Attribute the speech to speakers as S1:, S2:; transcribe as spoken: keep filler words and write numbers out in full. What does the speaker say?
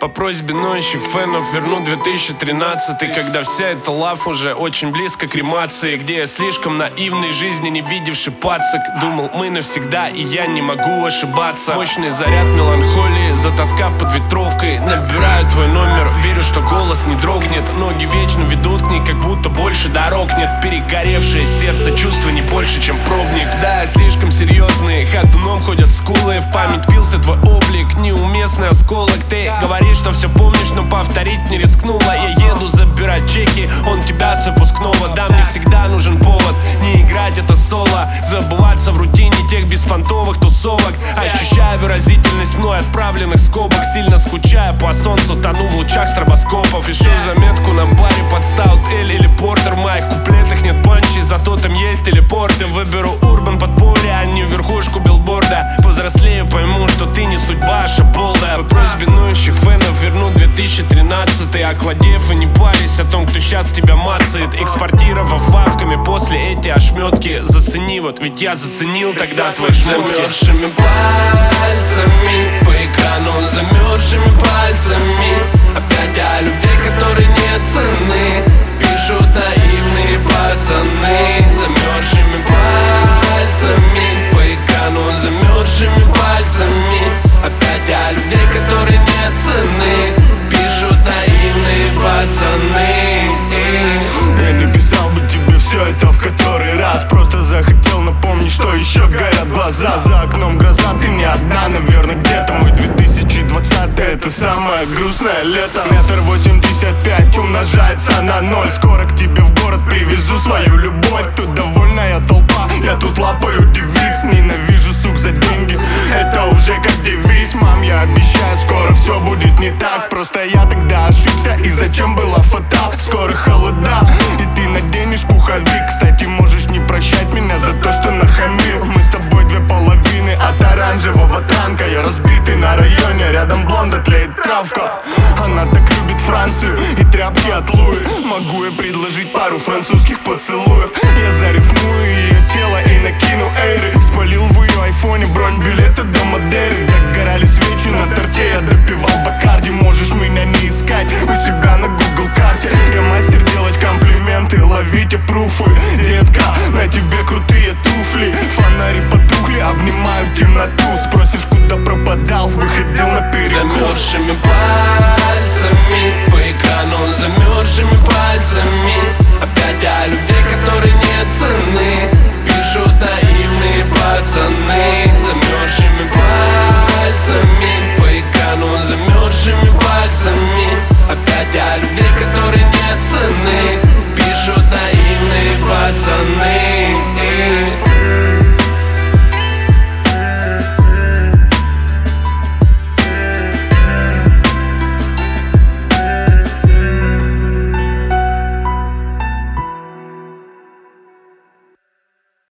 S1: По просьбе ноющих фенов верну две тысячи тринадцатый, когда вся эта лав уже очень близко к кремации, где я слишком наивный, жизни не видевший пацак. Думал, мы навсегда, и я не могу ошибаться. Мощный заряд меланхолии, затаскав под ветровкой. Набираю твой номер, верю, что голос не дрогнет. Ноги вечно ведут к ней, как будто больше дорог нет. Перегоревшее сердце, чувства не больше, чем пробник. Да, я слишком серьезный, ходуном ходят скулы. В память пился твой облик, неуместный осколок. Ты говоришь, что все помнишь, но повторить не рискнула. Я еду забирать чеки, он тебя с выпускного. Да, мне всегда нужен повод не играть это соло, забываться в рутине тех беспонтовых тусовок. Ощущаю выразительность мной отправленных скобок. Сильно скучаю по солнцу, тону в лучах стробоскопов. Пишу заметку на баре под стаут эль или портер. В моих куплетах нет панчей, зато там есть телепорты. Выберу урбан подполье, а не верхушку билборда. Повзрослею, пойму, что ты не судьба, а шаболда. По просьбе ноющих фенов верну две тысячи тринадцатый, охладев и не парись о том, кто сейчас тебя мацает. Экспортировав вавками после эти ошметки. Зацени, вот ведь я заценил тогда твои шмотки.
S2: Замерзшими пальцами по экрану, замерзшими пальцами. Опять о любви, которой нет цены, пишут наивные пацаны. Замерзшими пальцами по экрану, замерзшими пальцами. Опять о любви, которой нет цены, пишут наивные пацаны.
S3: Я не писал бы тебе все это в который раз, просто захотел напомнить, что еще горят глаза. За окном гроза, ты не одна, наверное, где-то. Мой две тысячи двадцатый, это самое грустное лето. Метр восемьдесят пять умножается на ноль. Скоро к тебе в город привезу свою любовь. Тут довольная толпа, я тут лапаю девиц. Ненавижу сук за деньги, это уже как девиз. Мам, я обещаю, скоро все будет не так. Просто я тогда ошибся, и зачем была фата? Скоро холода, и ты наденешь пуховик. Кстати, можешь не прощать меня за то, что нахамил. Мы с тобой две половины от оранжевого танка. Я разбитый на районе, рядом блонда тлеет травка. Она так любит Францию и тряпки от Луи. Могу я предложить пару французских поцелуев. Я зарифмую ее тело и накину эйры. Спалил в ее айфоне бронь билета до Мадейры. Так горали свечи на торте, я допивал Бакарди. Можешь меня не искать у себя на Google карте. Я мастер делать комплименты, ловите пруфы. Детка, на тебе крутые туфли. Фонари потухли, обнимают темноту. Спросишь, куда пропадал, выходил на перекур.
S2: Замерзшими